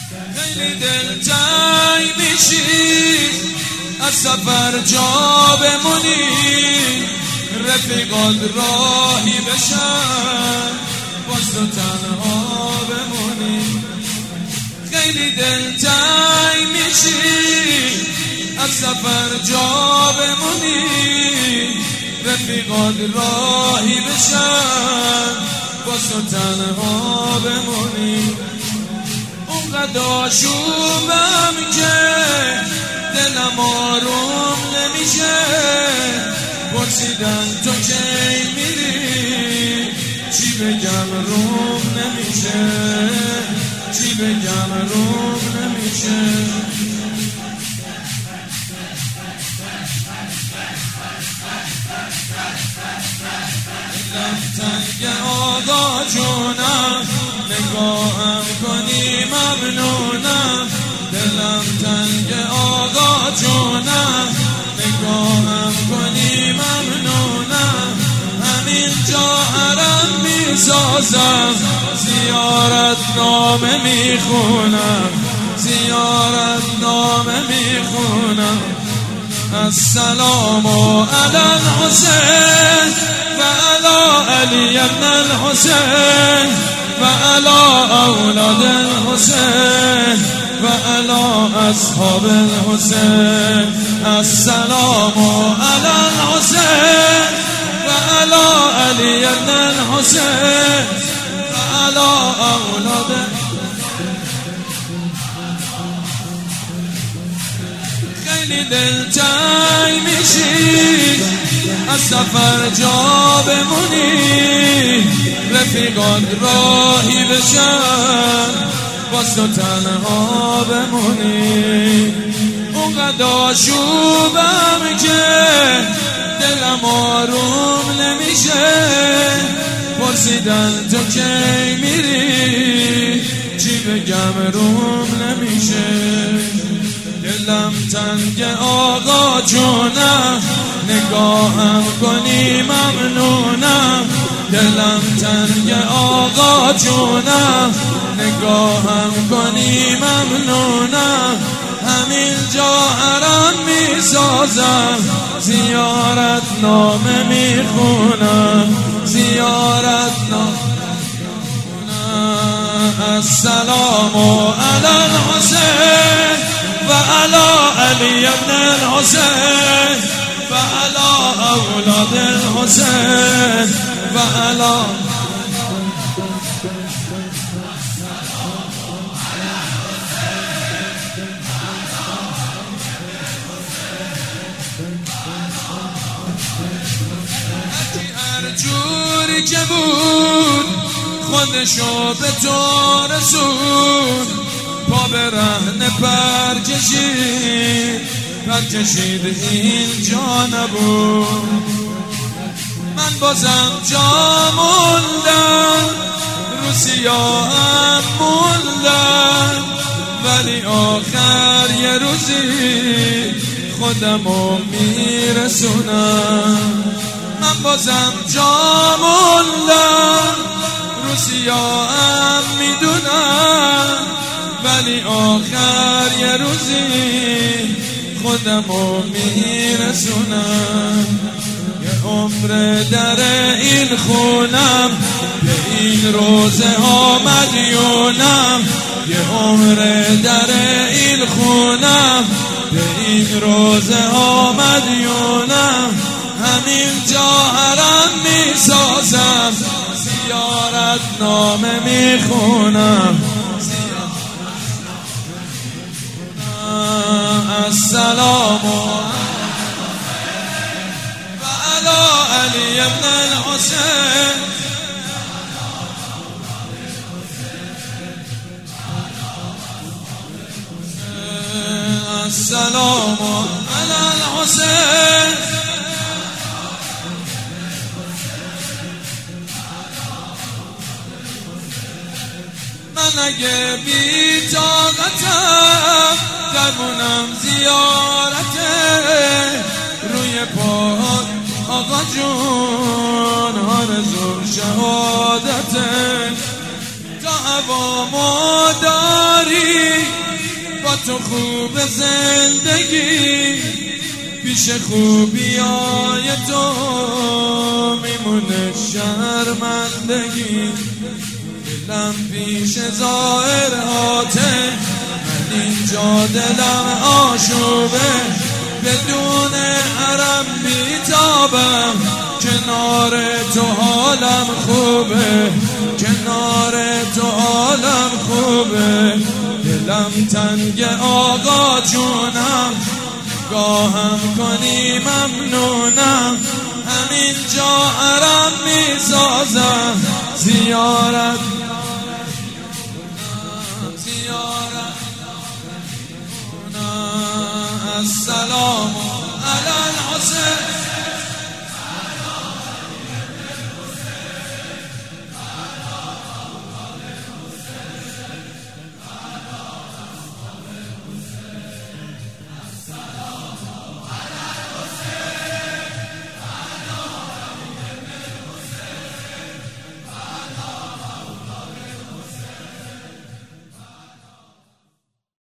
خیلی دلتنگ میشی از سفر جا بمونی، رفیقات راهی بشن باز تو تنها بمونی. خیلی دلتنگ میشی از سفر جا بمونی، رفیقات راهی بشن باز تو تنها بمونی. اونقدر آشوبم که دلم آروم نمیشه، پرسیدن تو کی میری، چی بگم روم نمیشه، چی بگم روم نمیشه. دلم تنگ آقا جونم، نگاهم کنی ممنونم. دلم تنگ آقا جونم، نگاهم کنی ممنونم. همین جا حرم میسازم، زیارت نامه میخونم، زیارت نامه میخونم. السلام علی الحسین و علی علی ابن الحسین و علی اولاد الحسین و علی اصحاب الحسین. السلام علی الحسین و علی علی ابن الحسین و علی اولاد. خیلی دلتنگ میشی از سفر جا بمونی، رفیقات راهی بشن باز تو تنها بمونی. اونقدر آشوبم که دلم آروم نمیشه، پرسیدن تو کی میری، چی بگم روم نمیشه. دلم تنگ آقا جونم، نگاهم کنی ممنونم. دلم تنگ آقا جونم، نگاهم کنی ممنونم. همین جا حرم میسازم، زیارت نامه میخونم، زیارت نامه. السلام علی الحسین و علی علی ابن الحسین و علی اولاد الحسین و علی. هر جوری که بود خودشو به تو رسون، پا به رهن پر کشید اینجا نبود. من بازم جا موندم، رو سیاهم موندم، ولی آخر یه روزی خودمو میرسونم. من بازم جا موندم، رو سیاهم میدونم، ولی آخر یه روزی خودمو میرسونم. یه عمر در این خونم، به این روزه ها مدیونم. یه عمر در این خونم، به این روزه ها مدیونم. همین جا حرم میسازم، زیارت نامه میخونم. السلام و علی علی ابن الحسین. السلام علی الحسین. من اگه بی طاقتم درمونم زیارته، روی پاهات آقا جون آرزوم شهادته. تا هوامو داری با تو خوب زندگی، پیش خوبیای تو میمونه شرمندگی. دلم پیش ظاهراته، من اینجا دلم آشوبه، بدون حرم بیتابم، کنار تو حالم خوبه، کنار تو حالم خوبه. دلم تنگ آقا جونم، گاهم کنی ممنونم، همینجا حرم میسازم، زیارت السلام